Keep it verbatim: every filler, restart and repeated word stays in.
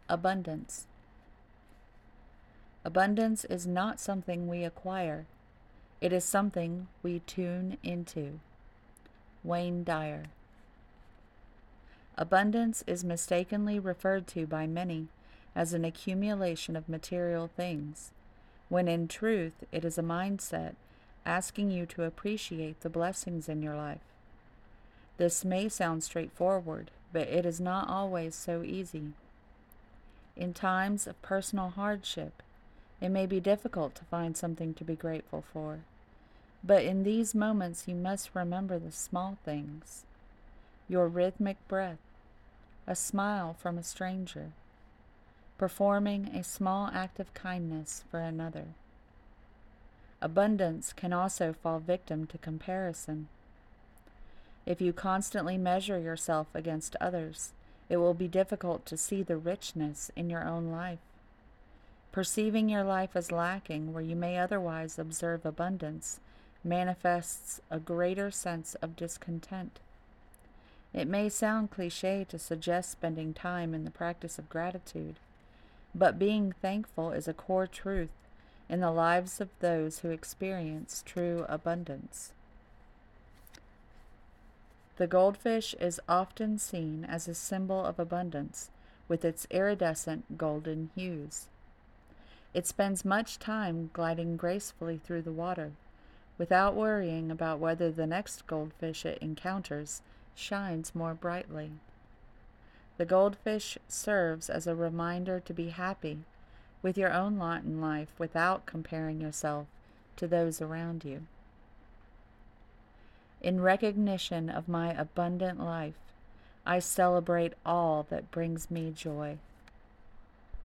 Abundance. Abundance is not something we acquire. It is something we tune into. Wayne Dyer. Abundance is mistakenly referred to by many as an accumulation of material things, when in truth it is a mindset asking you to appreciate the blessings in your life. This may sound straightforward, but it is not always so easy. In times of personal hardship, it may be difficult to find something to be grateful for. But in these moments, you must remember the small things: your rhythmic breath, a smile from a stranger, performing a small act of kindness for another. Abundance can also fall victim to comparison. If you constantly measure yourself against others, it will be difficult to see the richness in your own life. Perceiving your life as lacking where you may otherwise observe abundance manifests a greater sense of discontent. It may sound cliché to suggest spending time in the practice of gratitude, but being thankful is a core truth in the lives of those who experience true abundance. The goldfish is often seen as a symbol of abundance with its iridescent golden hues. It spends much time gliding gracefully through the water, without worrying about whether the next goldfish it encounters shines more brightly. The goldfish serves as a reminder to be happy with your own lot in life without comparing yourself to those around you. In recognition of my abundant life, I celebrate all that brings me joy.